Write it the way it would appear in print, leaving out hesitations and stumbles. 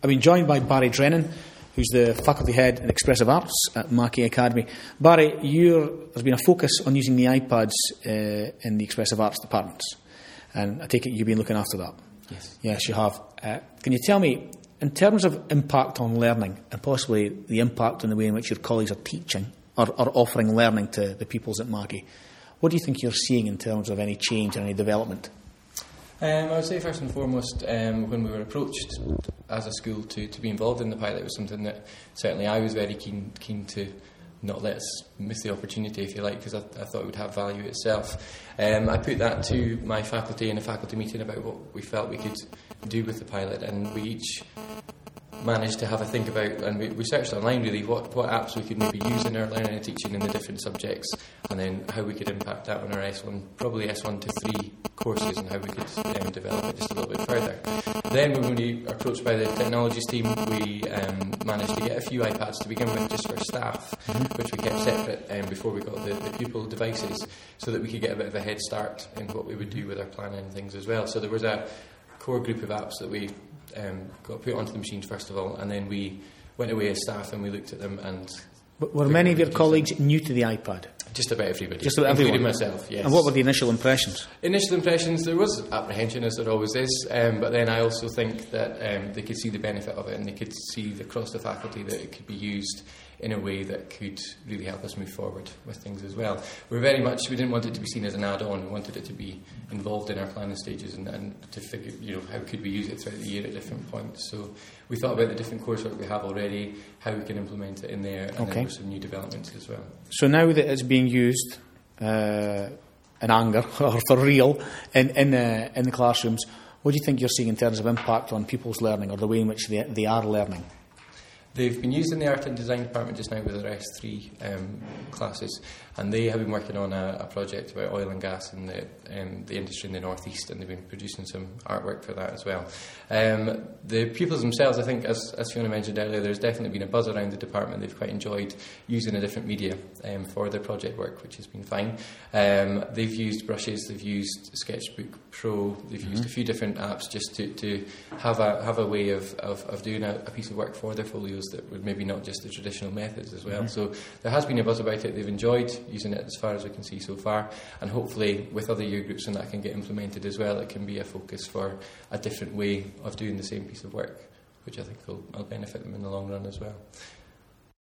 I've been joined by Barry Drennan, who's the Faculty Head in Expressive Arts at Mackay Academy. Barry, there's been a focus on using the iPads in the Expressive Arts departments, and I take it you've been looking after that. Yes. Yes, you have. Can you tell me, in terms of impact on learning, and possibly the impact on the way in which your colleagues are teaching or offering learning to the pupils at Mackay, what do you think you're seeing in terms of any change and any development? I would say first and foremost, when we were approached as a school to be involved in the pilot, it was something that certainly I was very keen to not let us miss the opportunity, if you like, because I thought it would have value itself. I put that to my faculty in a faculty meeting about what we felt we could do with the pilot, and we each managed to have a think about, and we searched online really what apps we could maybe use in our learning and teaching in the different subjects, and then how we could impact that on our S1, probably S1 to 3 courses, and how we could develop it just a little bit further. Then when we were approached by the technologies team, we managed to get a few iPads to begin with just for staff, which we kept separate before we got the pupil devices, so that we could get a bit of a head start in what we would do with our planning and things as well. So there was a core group of apps that we got put onto the machines first of all, and then we went away as staff and we looked at them. And were many of your colleagues new to the iPad? Just about everybody, just about everyone, including myself. Yes. And what were the initial impressions? Initial impressions, there was apprehension, as there always is, but then I also think that they could see the benefit of it, and they could see across the faculty that it could be used in a way that could really help us move forward with things as well. We didn't want it to be seen as an add-on. We wanted it to be involved in our planning stages and to figure, how could we use it throughout the year at different points. So we thought about the different coursework we have already, how we can implement it in there, and then with some new developments as well. So now that it's being used in anger or for real in the classrooms, what do you think you're seeing in terms of impact on pupils' learning or the way in which they are learning? They've been used in the Art and Design department just now with their S3 classes, and they have been working on a project about oil and gas in the industry in the North East, and they've been producing some artwork for that as well. The pupils themselves, I think, as Fiona mentioned earlier, there's definitely been a buzz around the department. They've quite enjoyed using a different media for their project work, which has been fine. They've used brushes, they've used Sketchbook Pro, they've used a few different apps just to have a way of doing a piece of work for their folios that would maybe not just the traditional methods as well. So there has been a buzz about it. They've enjoyed using it as far as we can see so far, and hopefully with other year groups when that can get implemented as well, it can be a focus for a different way of doing the same piece of work, which I think will benefit them in the long run as well.